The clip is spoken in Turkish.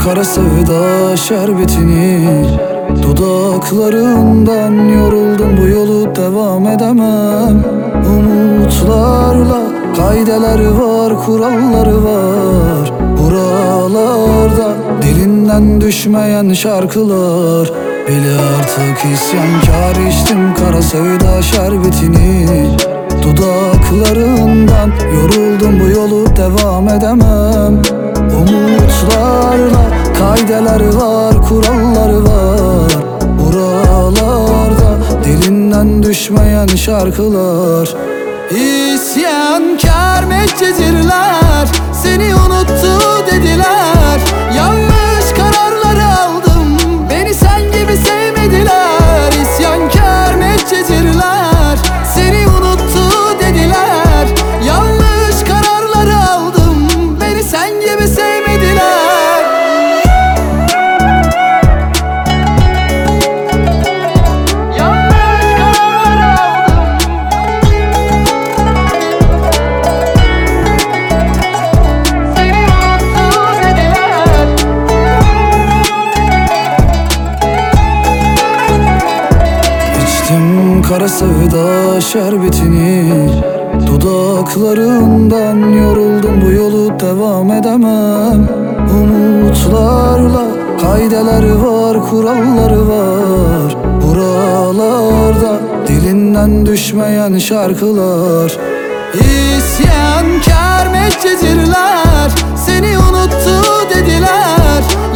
kara sevda şerbetini dudaklarından yoruldum, bu yolu devam edemem. Umutlarla kaideler var, kuralları var buralarda, dilinden düşmeyen şarkılar. Bile artık isyankar, içtim kara sevda şerbetini dudaklarından yoruldum, bu yolu devam edemem. Umutlarla kaideler var, kuralları var buralarda, dilinden düşmeyen şarkılar. İsyankar medcezirler seni unuttu dediler. Yanlış kararları aldım, beni sen gibi sevmediler. İsyankar medcezirler seni unuttu dediler. Yanlış kararları aldım, beni sen gibi sevmediler. Kara sevda şerbetini dudaklarından yoruldum, bu yolu devam edemem. Umutlarla kaideler var, kuralları var buralarda, dilinden düşmeyen şarkılar. İsyankar medcezirler seni unuttu dediler.